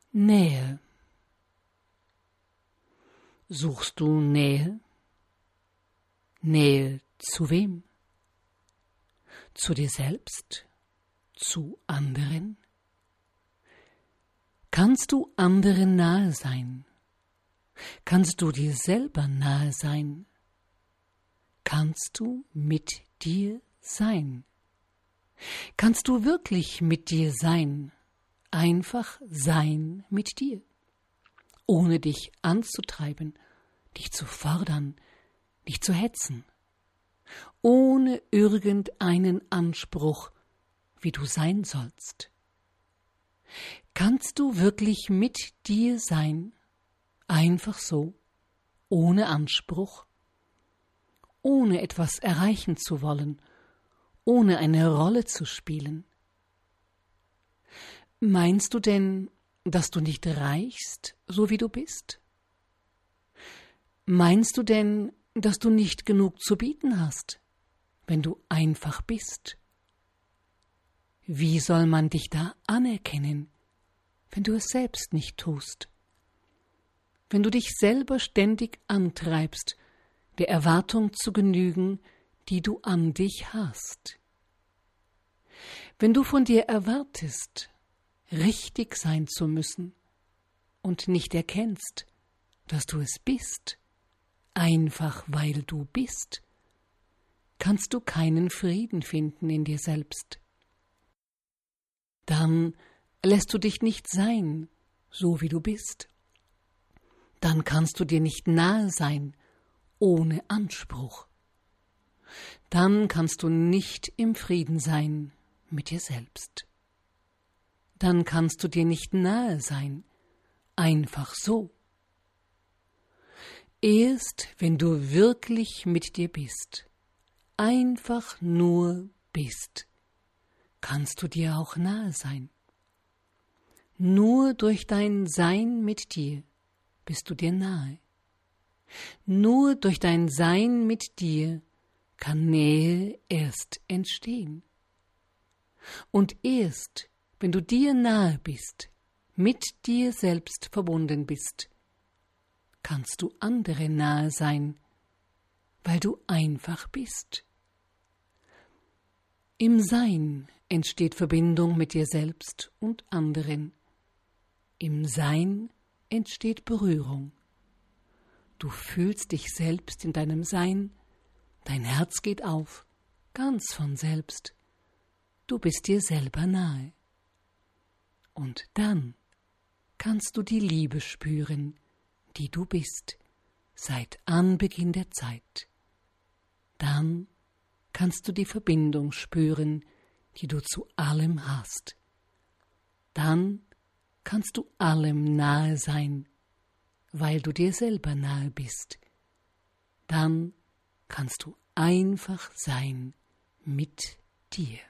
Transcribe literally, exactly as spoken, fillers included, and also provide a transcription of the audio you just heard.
Nähe. Suchst du Nähe? Nähe zu wem? Zu dir selbst? Zu anderen? Kannst du anderen nahe sein? Kannst du dir selber nahe sein? Kannst du mit dir sein? Kannst du wirklich mit dir sein? Einfach sein mit dir, ohne dich anzutreiben, dich zu fordern, dich zu hetzen, ohne irgendeinen Anspruch, wie du sein sollst. Kannst du wirklich mit dir sein, einfach so, ohne Anspruch, ohne etwas erreichen zu wollen, ohne eine Rolle zu spielen? Meinst du denn, dass du nicht reichst, so wie du bist? Meinst du denn, dass du nicht genug zu bieten hast, wenn du einfach bist? Wie soll man dich da anerkennen, wenn du es selbst nicht tust? Wenn du dich selber ständig antreibst, der Erwartung zu genügen, die du an dich hast. Wenn du von dir erwartest, richtig sein zu müssen und nicht erkennst, dass du es bist, einfach weil du bist, kannst du keinen Frieden finden in dir selbst. Dann lässt du dich nicht sein, so wie du bist. Dann kannst du dir nicht nahe sein, ohne Anspruch. Dann kannst du nicht im Frieden sein mit dir selbst. Dann kannst du dir nicht nahe sein, einfach so. Erst wenn du wirklich mit dir bist, einfach nur bist, kannst du dir auch nahe sein. Nur durch dein Sein mit dir bist du dir nahe. Nur durch dein Sein mit dir kann Nähe erst entstehen. Und erst wenn du dir nahe bist, mit dir selbst verbunden bist, kannst du andere nahe sein, weil du einfach bist. Im Sein entsteht Verbindung mit dir selbst und anderen. Im Sein entsteht Berührung. Du fühlst dich selbst in deinem Sein, dein Herz geht auf, ganz von selbst. Du bist dir selber nahe. Und dann kannst du die Liebe spüren, die du bist, seit Anbeginn der Zeit. Dann kannst du die Verbindung spüren, die du zu allem hast. Dann kannst du allem nahe sein, weil du dir selber nahe bist. Dann kannst du einfach sein mit dir.